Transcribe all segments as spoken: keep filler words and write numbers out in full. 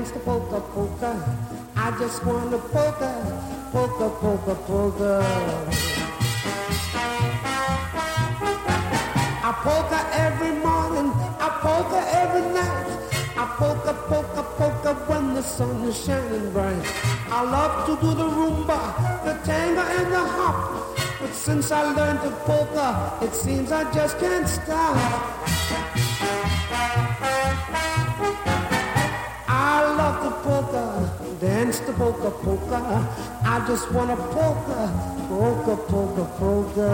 dance the polka polka. I just wanna polka, polka, polka, polka. I polka every morning, I polka every night. I polka, polka, polka when the sun is shining bright. I love to do the rumba, the tango and the hop. But since I learned to polka, it seems I just can't stop. I love the polka, dance the polka polka. I just wanna polka, polka, polka, polka.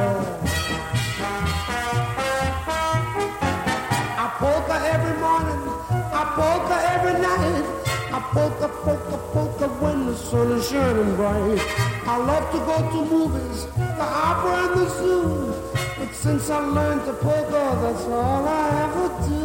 I polka every morning, I polka every night. I polka, polka, polka when the sun is shining bright. I love to go to movies, the opera and the zoo. But since I learned to polka, that's all I ever do.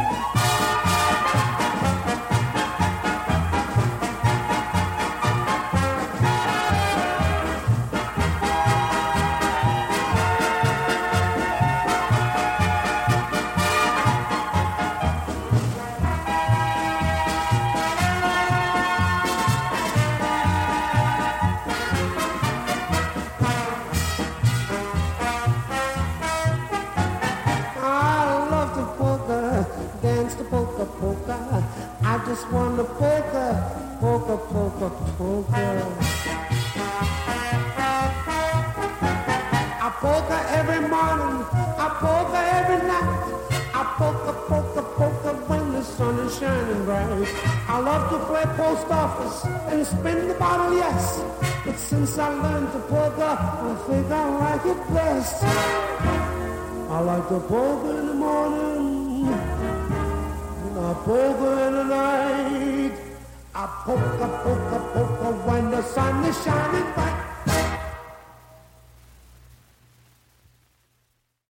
I just want to polka, polka, polka, polka. I polka every morning, I polka every night. I polka, polka, polka when the sun is shining bright. I love to play post office and spin the bottle, yes. But since I learned to polka, I think I like it best. I like to polka in the morning, I polka in the night. I polka, polka, polka when the sun is shining.